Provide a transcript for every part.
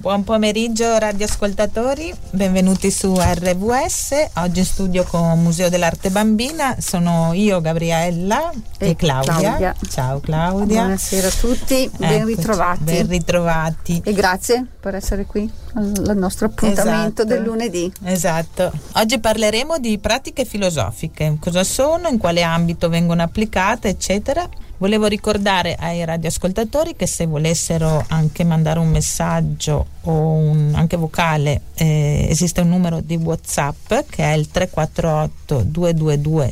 Buon pomeriggio radioascoltatori, benvenuti su RVS. Oggi in studio con Museo dell'Arte Bambina sono io, Gabriella, e Claudia. Ciao Claudia. Buonasera a tutti, ben ritrovati. Ben ritrovati. E grazie per essere qui al nostro appuntamento del lunedì. Esatto. Oggi parleremo di pratiche filosofiche, cosa sono, in quale ambito vengono applicate, eccetera. Volevo ricordare ai radioascoltatori che se volessero anche mandare un messaggio o anche vocale, esiste un numero di WhatsApp che è il 348 222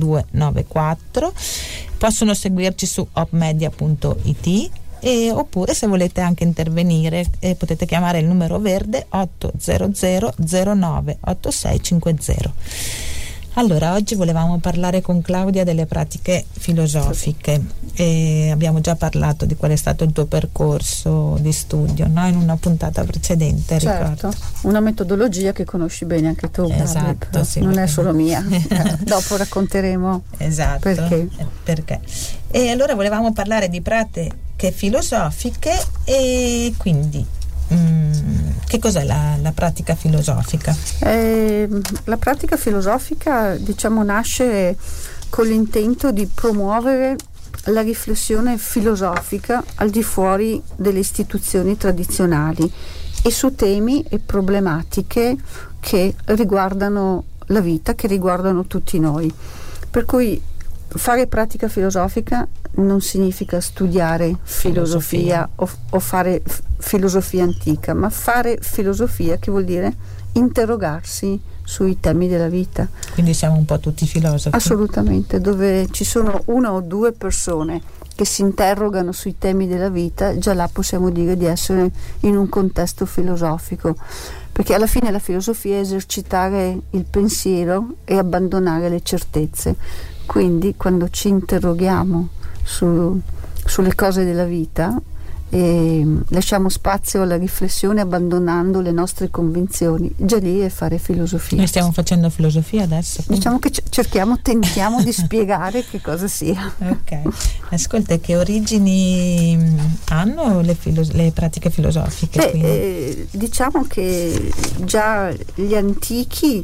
7294. Possono seguirci su opmedia.it oppure se volete anche intervenire potete chiamare il numero verde 800 09 8650. Allora, oggi volevamo parlare con Claudia delle pratiche filosofiche e abbiamo già parlato di qual è stato il tuo percorso di studio, no? In una puntata precedente, certo, ricordo. Una metodologia che conosci bene anche tu. Esatto, sì, non è solo mia. Dopo racconteremo perché. E allora volevamo parlare di pratiche filosofiche e quindi che cos'è la pratica filosofica? La pratica filosofica, diciamo, nasce con l'intento di promuovere la riflessione filosofica al di fuori delle istituzioni tradizionali e su temi e problematiche che riguardano la vita, che riguardano tutti noi. Per cui fare pratica filosofica non significa studiare filosofia o fare filosofia antica, ma fare filosofia, che vuol dire interrogarsi sui temi della vita. Quindi siamo un po' tutti filosofi? Assolutamente, dove ci sono una o due persone che si interrogano sui temi della vita, già là possiamo dire di essere in un contesto filosofico, perché alla fine la filosofia è esercitare il pensiero e abbandonare le certezze. Quindi quando ci interroghiamo sulle cose della vita e lasciamo spazio alla riflessione abbandonando le nostre convinzioni, già lì è fare filosofia. Noi stiamo facendo filosofia adesso? Diciamo che tentiamo di spiegare che cosa sia. Ok, ascolta, che origini hanno le pratiche filosofiche? Diciamo che già gli antichi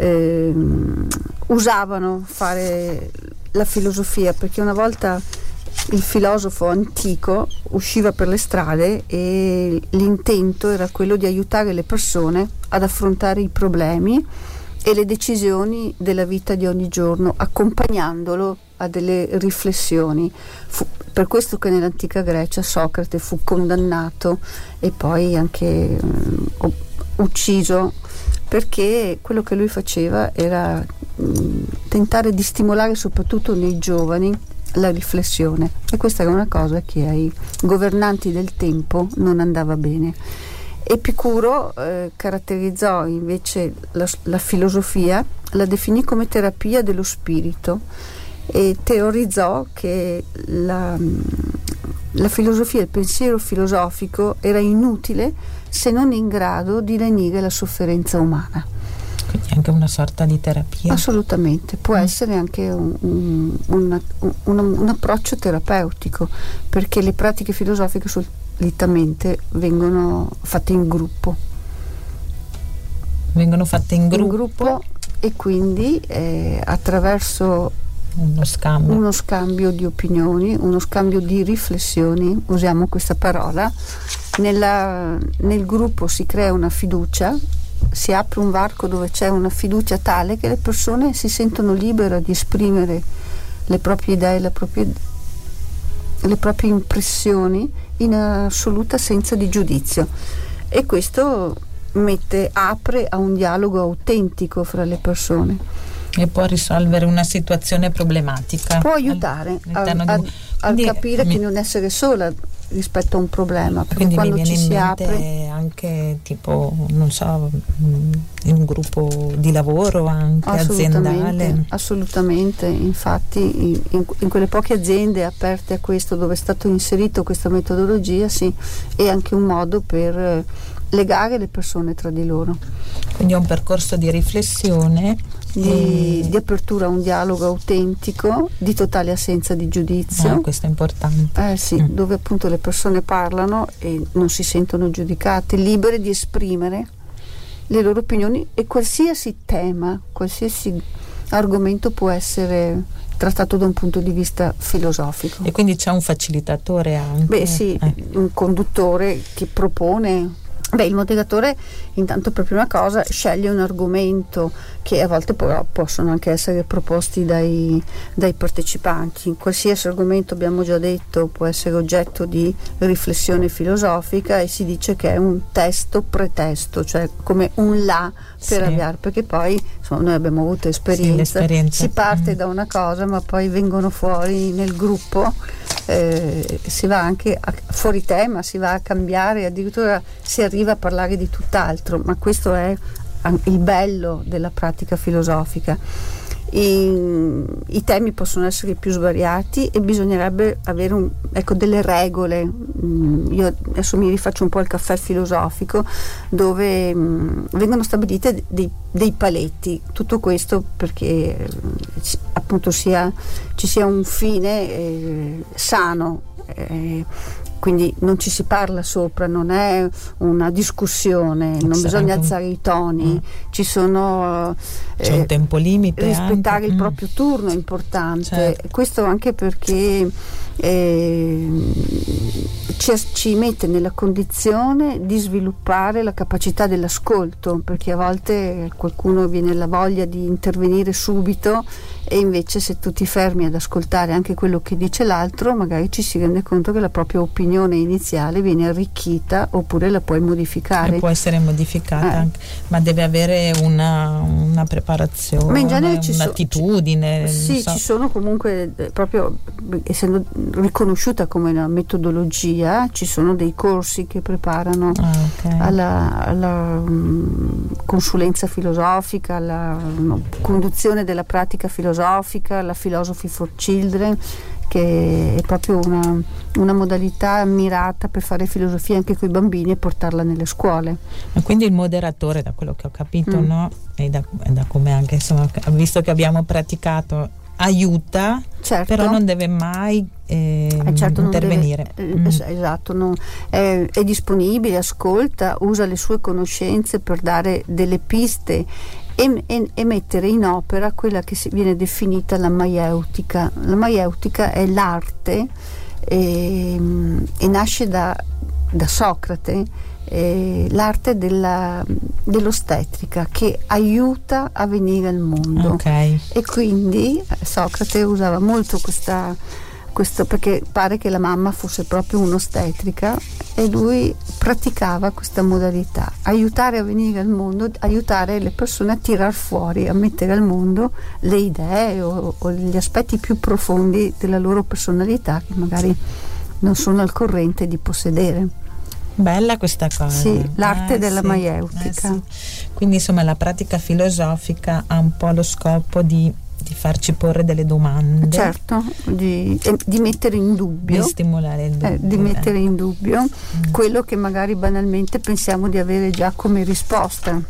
usavano fare la filosofia, perché una volta il filosofo antico usciva per le strade e l'intento era quello di aiutare le persone ad affrontare i problemi e le decisioni della vita di ogni giorno, accompagnandolo a delle riflessioni. Fu per questo che nell'antica Grecia Socrate fu condannato e poi anche ucciso, perché quello che lui faceva era tentare di stimolare soprattutto nei giovani la riflessione, e questa era una cosa che ai governanti del tempo non andava bene. Epicuro caratterizzò invece la filosofia, la definì come terapia dello spirito e teorizzò che la filosofia, il pensiero filosofico era inutile se non in grado di lenire la sofferenza umana. Quindi anche una sorta di terapia? Assolutamente, può essere anche un approccio terapeutico, perché le pratiche filosofiche solitamente vengono fatte in gruppo. Vengono fatte in gruppo e quindi attraverso uno scambio di opinioni, uno scambio di riflessioni, usiamo questa parola, nel gruppo si crea una fiducia, si apre un varco dove c'è una fiducia tale che le persone si sentono libere di esprimere le proprie idee, le proprie impressioni in assoluta assenza di giudizio, e questo apre a un dialogo autentico fra le persone e può risolvere una situazione problematica, può aiutare a capire che non essere sola rispetto a un problema, perché quindi quando mi viene ci si in mente apre anche tipo, non so, in un gruppo di lavoro anche aziendale. Assolutamente, infatti in quelle poche aziende aperte a questo, dove è stato inserito questa metodologia, sì, è anche un modo per legare le persone tra di loro. Quindi è un percorso di riflessione di apertura a un dialogo autentico, di totale assenza di giudizio. Questo è importante. Sì, dove appunto le persone parlano e non si sentono giudicate, libere di esprimere le loro opinioni, e qualsiasi tema, qualsiasi argomento può essere trattato da un punto di vista filosofico. E quindi c'è un facilitatore anche? Un conduttore che propone. Il moderatore intanto per prima cosa sceglie un argomento che a volte però possono anche essere proposti dai partecipanti. Qualsiasi argomento, abbiamo già detto, può essere oggetto di riflessione filosofica, e si dice che è un testo pretesto, cioè come un là per avviare, perché poi insomma, noi abbiamo avuto esperienza. Si parte da una cosa ma poi vengono fuori nel gruppo, si va anche fuori tema, si va a cambiare, addirittura si arriva a parlare di tutt'altro, ma questo è il bello della pratica filosofica. I temi possono essere più svariati e bisognerebbe avere delle regole. Io adesso mi rifaccio un po' il caffè filosofico, dove vengono stabilite dei paletti. Tutto questo perché appunto ci sia un fine sano, quindi non ci si parla sopra, non è una discussione, non bisogna alzare i toni, c'è un tempo limite, rispettare il proprio turno è importante. Certo. Questo anche perché ci mette nella condizione di sviluppare la capacità dell'ascolto, perché a volte qualcuno viene la voglia di intervenire subito, e invece se tu ti fermi ad ascoltare anche quello che dice l'altro, magari ci si rende conto che la propria opinione iniziale viene arricchita, oppure la puoi modificare. E può essere modificata anche, ma deve avere una preparazione, ma in genere un'attitudine. Ci sono comunque, proprio essendo riconosciuta come una metodologia, ci sono dei corsi che preparano alla consulenza filosofica, alla conduzione della pratica filosofica, la Philosophy for Children, che è proprio una modalità mirata per fare filosofia anche con i bambini e portarla nelle scuole. E quindi il moderatore, da quello che ho capito, no? E da come anche insomma, visto che abbiamo praticato, aiuta, certo, però non deve mai intervenire. Esatto, è disponibile, ascolta, usa le sue conoscenze per dare delle piste e mettere in opera quella che viene definita la maieutica. La maieutica è l'arte e nasce da Socrate, l'arte dell'ostetrica che aiuta a venire al mondo. E quindi Socrate usava molto questo, perché pare che la mamma fosse proprio un'ostetrica, e lui praticava questa modalità: aiutare a venire al mondo, aiutare le persone a tirar fuori, a mettere al mondo le idee o gli aspetti più profondi della loro personalità che magari non sono al corrente di possedere. Bella questa cosa. Sì, l'arte della maieutica. Quindi insomma la pratica filosofica ha un po' lo scopo di farci porre delle domande. Certo, di mettere in dubbio. Di stimolare il dubbio. Di mettere in dubbio quello che magari banalmente pensiamo di avere già come risposta.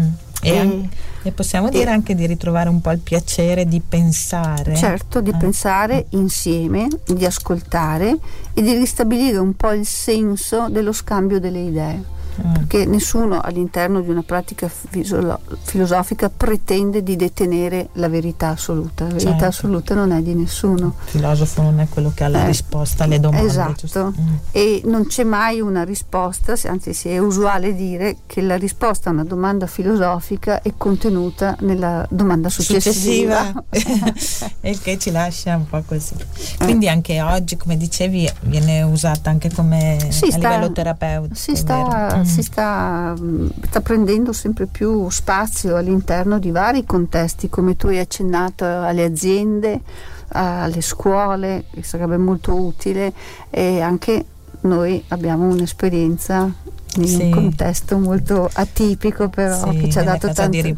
E possiamo dire anche di ritrovare un po' il piacere di pensare. Certo, di pensare insieme, di ascoltare e di ristabilire un po' il senso dello scambio delle idee. Perché nessuno all'interno di una pratica filosofica pretende di detenere la verità assoluta. La verità assoluta non è di nessuno. Il filosofo non è quello che ha la risposta alle domande. Esatto. E non c'è mai una risposta, anzi si è usuale dire che la risposta a una domanda filosofica è contenuta nella domanda successiva. E che ci lascia un po' così. Quindi anche oggi, come dicevi, viene usata anche come a livello terapeutico. Sta prendendo sempre più spazio all'interno di vari contesti, come tu hai accennato, alle aziende, alle scuole, che sarebbe molto utile, e anche noi abbiamo un'esperienza in un contesto molto atipico, però che ci ha dato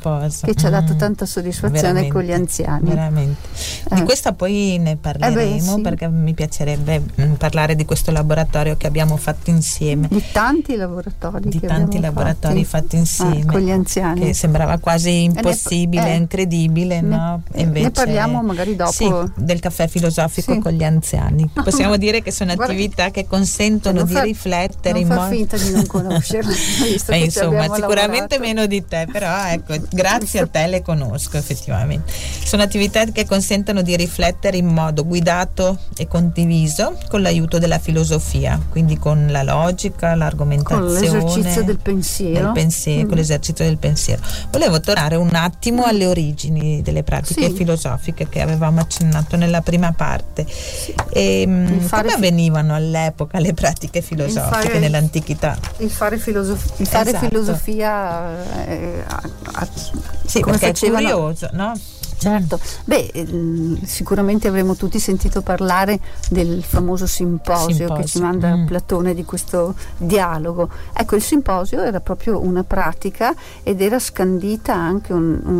tanta soddisfazione veramente, con gli anziani. Veramente. Di questa poi ne parleremo, perché mi piacerebbe parlare di questo laboratorio che abbiamo fatto insieme. Di tanti laboratori fatti insieme con gli anziani. Che sembrava quasi impossibile, incredibile, no? E invece, ne parliamo magari dopo. Sì, del caffè filosofico con gli anziani. Possiamo dire che sono attività che consentono di riflettere in modo. Non fa finta di non conoscerle. Insomma, sicuramente meno di te, però ecco, grazie a te le conosco effettivamente. Sono attività che consentono di riflettere in modo guidato e condiviso con l'aiuto della filosofia, quindi con la logica, l'argomentazione, con l'esercizio del pensiero. Con l'esercizio del pensiero. Volevo tornare un attimo alle origini delle pratiche filosofiche che avevamo accennato nella prima parte. Come avvenivano all'epoca le pratiche filosofiche nell'antichità? Il fare filosofia sì, come perché facevano? È curioso, no? Certo, sicuramente avremo tutti sentito parlare del famoso simposio che ci manda Platone, di questo dialogo. Ecco, il simposio era proprio una pratica ed era scandita anche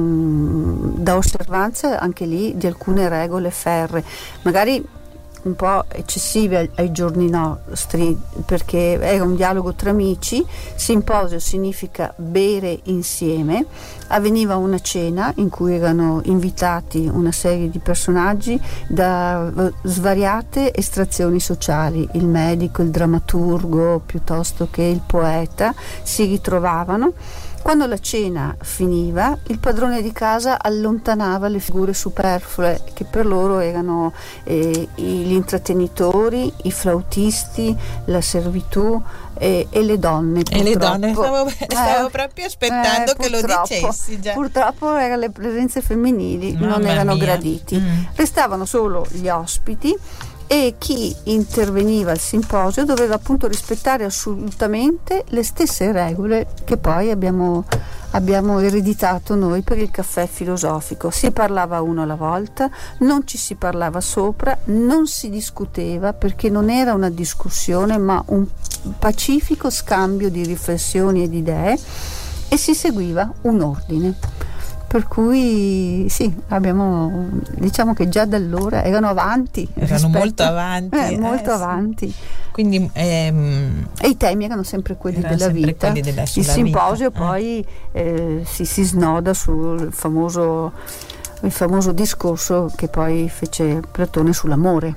da osservanza anche lì di alcune regole ferree, magari un po' eccessive ai giorni nostri, perché era un dialogo tra amici. Simposio significa bere insieme. Avveniva una cena in cui erano invitati una serie di personaggi da svariate estrazioni sociali, il medico, il drammaturgo, piuttosto che il poeta, si ritrovavano. Quando la cena finiva, il padrone di casa allontanava le figure superflue che per loro erano gli intrattenitori, i flautisti, la servitù e le donne. E le donne, stavo proprio aspettando che lo dicessi già. Purtroppo le presenze femminili non erano graditi. Restavano solo gli ospiti e chi interveniva al simposio doveva appunto rispettare assolutamente le stesse regole che poi abbiamo ereditato noi per il caffè filosofico. Si parlava uno alla volta, non ci si parlava sopra, non si discuteva, perché non era una discussione ma un pacifico scambio di riflessioni e di idee, e si seguiva un ordine. Per cui diciamo che già da allora erano avanti. Molto avanti. Molto avanti. Quindi, e i temi erano sempre quelli della vita. Il simposio poi si snoda sul famoso discorso che poi fece Platone sull'amore.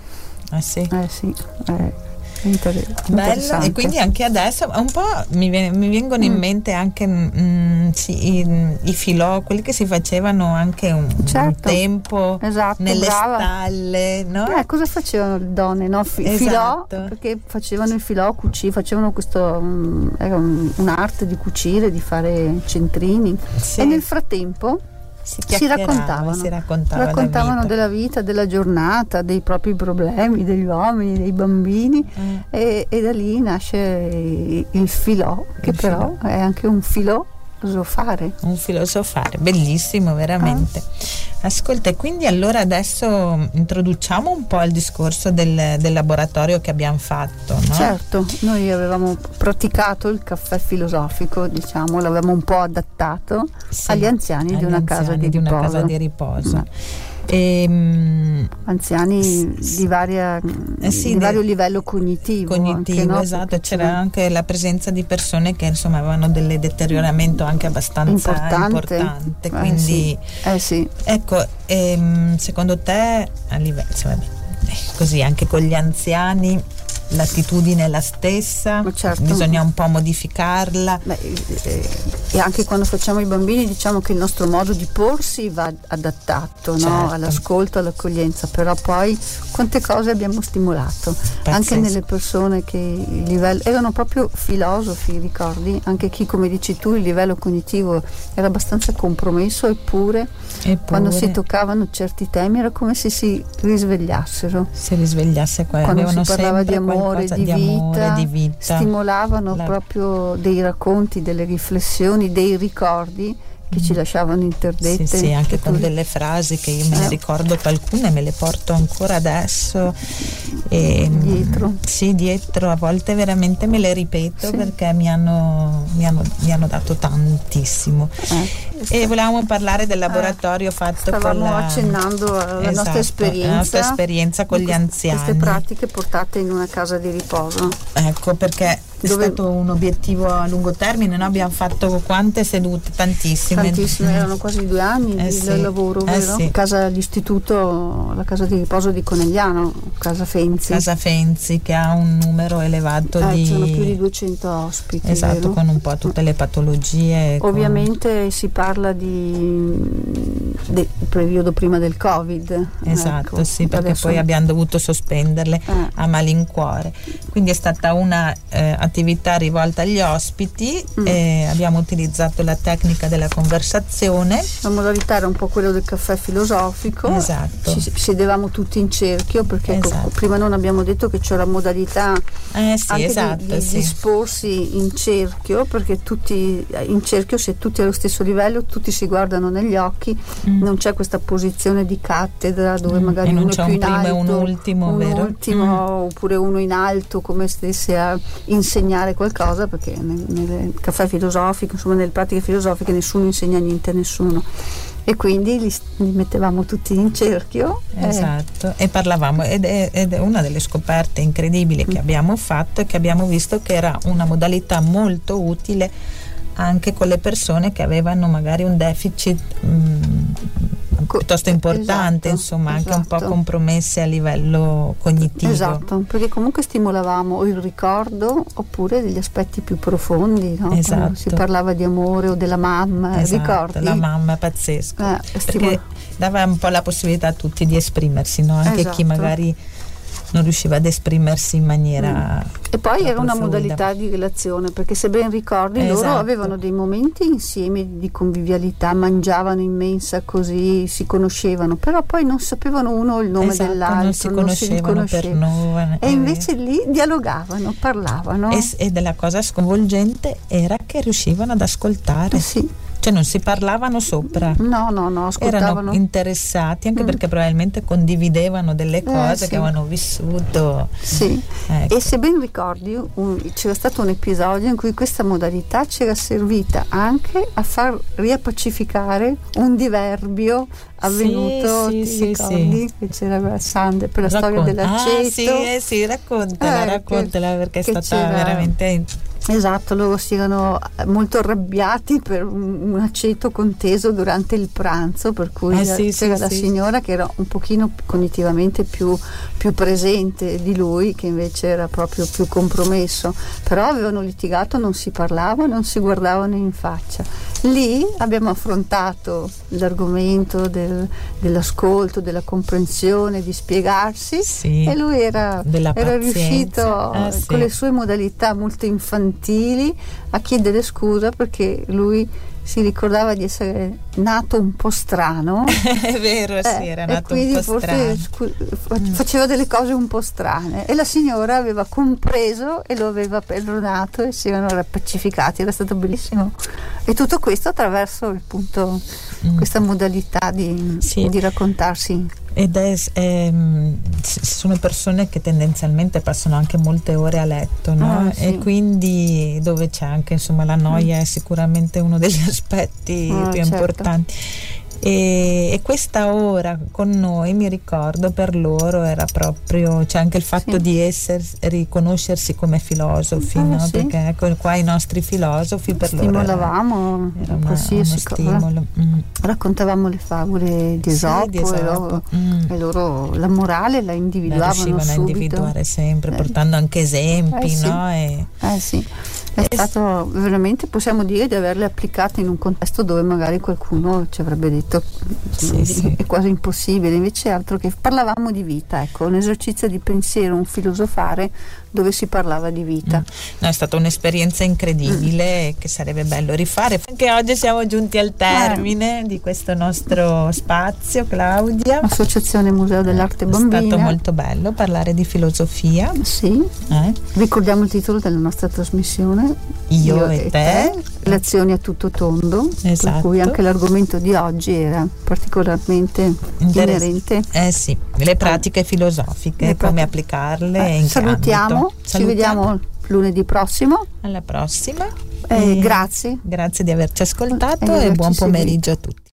Bello. E quindi anche adesso un po' mi vengono in mente anche i filò, quelli che si facevano anche un tempo nelle stalle, no? Cosa facevano le donne? No? Filò, perché facevano il filò, facevano questo, era un'arte di cucire, di fare centrini, e nel frattempo si raccontavano della vita, della giornata, dei propri problemi, degli uomini, dei bambini, e da lì nasce il filò, che però è anche un filosofare. Un filosofare, bellissimo, veramente. Ascolta, e quindi allora adesso introduciamo un po' il discorso del laboratorio che abbiamo fatto, no? Certo, noi avevamo praticato il caffè filosofico, diciamo, l'avevamo un po' adattato agli anziani di una casa di riposo. Anziani di vario livello cognitivo, anche, no? Esatto. C'era anche la presenza di persone che insomma avevano del deterioramento anche abbastanza importante, quindi ecco, secondo te a livello così anche con gli anziani l'attitudine è la stessa? Certo. Bisogna un po' modificarla. E anche quando facciamo i bambini, diciamo che il nostro modo di porsi va adattato, certo, no? All'ascolto, all'accoglienza, però poi quante cose abbiamo stimolato. Pazzesco. Anche nelle persone che il livello erano proprio filosofi, ricordi? Anche chi, come dici tu, il livello cognitivo era abbastanza compromesso, eppure quando si toccavano certi temi era come se si risvegliassero. Quando si parlava di amore, di vita, stimolavano proprio dei racconti, delle riflessioni, dei ricordi che ci lasciavano interdette. Sì, anche con delle frasi che io me ne ricordo, alcune me le porto ancora adesso, dietro. Sì, dietro a volte veramente me le ripeto, sì, perché mi hanno dato tantissimo. E volevamo parlare del laboratorio fatto stavamo accennando alla nostra esperienza con gli anziani, queste pratiche portate in una casa di riposo. Ecco, perché è stato un obiettivo a lungo termine, noi abbiamo fatto quante sedute? Tantissime, erano quasi 2 anni di lavoro, vero? Sì. Casa d'istituto, la casa di riposo di Conegliano, Casa Fenzi, che ha un numero elevato di... C'erano più di 200 ospiti, esatto, vero? con un po' tutte le patologie. Ovviamente si parla del periodo prima del Covid. Esatto, ecco. sì, perché adesso... poi abbiamo dovuto sospenderle a malincuore. Quindi è stata una attività rivolta agli ospiti, abbiamo utilizzato la tecnica della conversazione. La modalità era un po' quella del caffè filosofico. Esatto. Ci sedevamo tutti in cerchio, perché prima non abbiamo detto che c'è la modalità di disporsi in cerchio, perché tutti in cerchio, se tutti allo stesso livello, tutti si guardano negli occhi, non c'è questa posizione di cattedra dove magari uno è più in alto, un ultimo, oppure uno in alto come stesse a insegnare qualcosa, perché nel caffè filosofico, insomma nelle pratiche filosofiche nessuno insegna niente a nessuno, e quindi li mettevamo tutti in cerchio. Esatto, e parlavamo, ed è una delle scoperte incredibili che abbiamo fatto, e che abbiamo visto che era una modalità molto utile anche con le persone che avevano magari un deficit piuttosto importante, insomma, anche un po' compromesse a livello cognitivo. Esatto, perché comunque stimolavamo il ricordo oppure degli aspetti più profondi, no? Esatto. Si parlava di amore o della mamma, ricordi? La mamma è pazzesco, perché dava un po' la possibilità a tutti di esprimersi, no? Anche chi magari non riusciva ad esprimersi in maniera e poi era una fluida. Modalità di relazione, perché se ben ricordi loro avevano dei momenti insieme di convivialità, mangiavano in mensa, così si conoscevano, però poi non sapevano uno il nome dell'altro, non si conoscevano per nome, e invece lì dialogavano, parlavano, e della cosa sconvolgente era che riuscivano ad ascoltare. Cioè non si parlavano sopra, no, ascoltavano. Erano interessati, anche perché probabilmente condividevano delle cose che avevano vissuto. Ecco. E se ben ricordi c'era stato un episodio in cui questa modalità c'era servita anche a far riappacificare un diverbio avvenuto, ti ricordi? Che c'era Sande per la storia dell'aceto. Raccontala perché è stata veramente... Esatto, loro si erano molto arrabbiati per un aceto conteso durante il pranzo, per cui c'era la signora che era un pochino cognitivamente più presente di lui, che invece era proprio più compromesso, però avevano litigato, non si parlavano, non si guardavano in faccia. Lì abbiamo affrontato l'argomento dell'ascolto, della comprensione, di spiegarsi, e lui era riuscito con le sue modalità molto infantili a chiedere scusa, perché lui si ricordava di essere nato un po' strano. È vero, era nato un po' strano. Faceva delle cose un po' strane, e la signora aveva compreso e lo aveva perdonato, e si erano rappacificati. Era stato bellissimo. E tutto questo attraverso appunto questa modalità di raccontarsi. Ed sono persone che tendenzialmente passano anche molte ore a letto, no? E quindi dove c'è anche, insomma, la noia è sicuramente uno degli aspetti più importanti. E questa ora con noi, mi ricordo, per loro era proprio, c'è anche il fatto di riconoscersi come filosofi, no? Perché ecco qua i nostri filosofi per stimolavamo loro era qualsiasi stimolo. Raccontavamo le favole di Esopo, e loro la morale la individuavano riuscivano subito. A individuare sempre, portando anche esempi, no? È stato veramente, possiamo dire, di averle applicate in un contesto dove magari qualcuno ci avrebbe detto è quasi impossibile, invece altro che parlavamo di vita, ecco, un esercizio di pensiero, un filosofare dove si parlava di vita. No, è stata un'esperienza incredibile che sarebbe bello rifare. Anche oggi siamo giunti al termine di questo nostro spazio, Claudia. Associazione Museo dell'Arte Bambina. È stato molto bello parlare di filosofia. Ricordiamo il titolo della nostra trasmissione: Io e te, relazioni a tutto tondo, esatto. Per cui anche l'argomento di oggi era particolarmente inerente. Sì, le pratiche filosofiche, come applicarle in salutiamo, ci vediamo lunedì prossimo. Alla prossima. Grazie di averci ascoltato e buon pomeriggio a tutti.